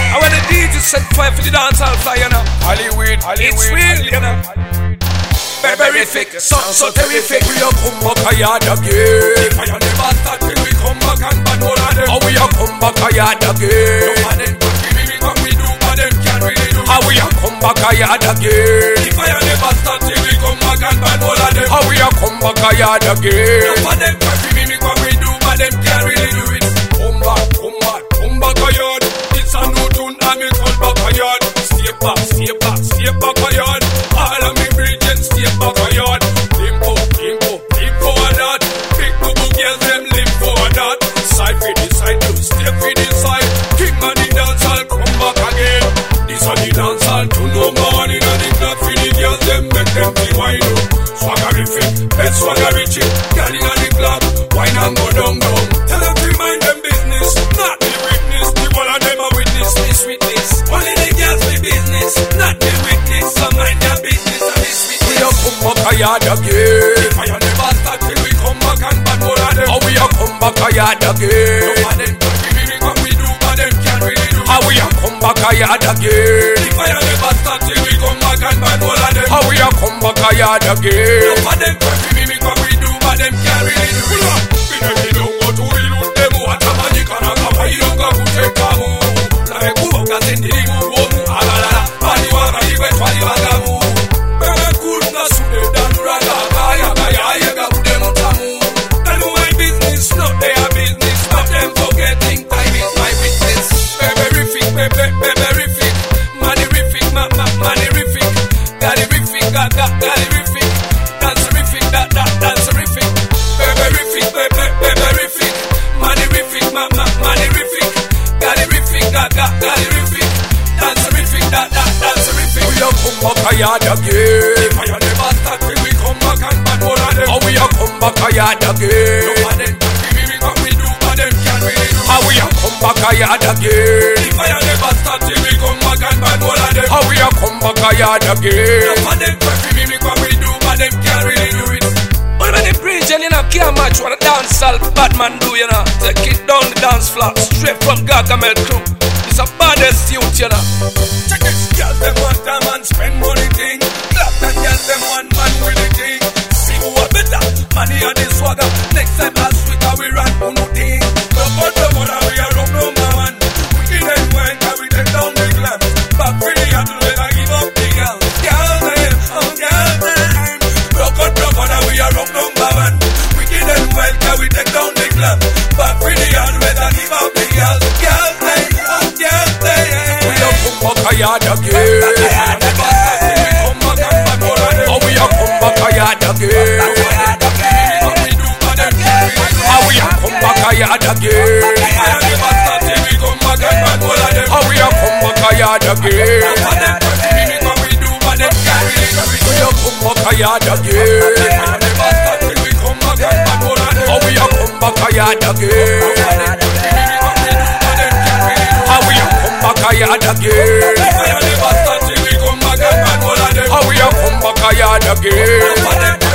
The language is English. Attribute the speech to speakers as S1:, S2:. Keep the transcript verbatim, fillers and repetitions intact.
S1: And when the D J set fire for the dancehall fly, you know,
S2: Hollywood, Hollywood,
S1: it's real, you know. Beberific, sound so terrific.
S2: We a come back a yard again. If I never start till we come back and ban all of them. How we a come back a yard again. Some of them can we me what we do, but them can't really do. How we a come back a yard again. If I never start till we come back and ban all of them. How we a come back a yard again. Some of them can we me what we do, but them can't really do it. Come back, come back, come back a yard. It's a new tune and me come back a yard. Stay back, stay back, stay back a yard. All of me bridges stay back a yard. Limpo, limpo, limpo a that. Big boo girls them limpo a that. Side for the side, you stay for the side. King of the dancehall come back again. This a the dancehall to no man in the club for the girls them make them feel wine up. Swaggerific, best swaggerific. Girl in the club, wine and go down down. Tell them to mind them business, not the witness. The one of them a witness, this witness. Only the girls be business, not the witness. So mind their business and this witness. We a come back a yard again. If I never start till we come back and ban more of them. How we a come back a yard again. Some of them can we really what we do, but them can't really do. How we a come back a yard again. If I never start till we come back and ban more of them. How we a come back a yard again. Some of them can we really what we do, but them can't really do. We don't don't go to reload them. What a magic and a kappa, you don't go to take a move. Like who got in the move, alala, body waga, you wet body waga move. Bebe cool, na sude dan raga, kaya kaya, you got them tamu. They know my business, not their business. Stop them forgetting time is my witness. Beberific, bebe, beberific, manific, ma ma manific, garific, ga ga garific, dancerific, da da dancerific, beberific, bebe, beberific, manific, ma ma manific, garific, ga ga garific, dancerific, da da dancerific. We a come back a yard again. If I never start till we come back and ban all of them. How we a come back a yard again. Some of them can we really what we do, but them can't really do. How we a come back a yard again. If I never start till we come back and ban all of them. How we a come back a yard again. Some of them can we really what we do, but them can't really do it.
S1: Well, when the bridge and you know can't match what a dancehall Batman do, you know. Take it down the dance floor, straight from Gargamel crew. It's a baddest youth, you know.
S2: Check it, girls them want a man spend money thing. Black and girls them want man with the thing. See who a better, money and the swagger. Next time last week I will run on no thing. Go for the mother, we are up number one. We kill them when we take down the glam. Back pretty and when I give up the girl. Girl them, oh girl them. Broke out, broke out, we are up number one. We kill them when we take down the glam. Back pretty and when I give up the girl. Girl them, oh girl them. We a come back a yard again. How we a come back a yard again. How we a come back a yard again. How we a come back a yard again. We a come back a yard again. How we a come back a yard again. How we a come back a yard again. How we a come back a yard again.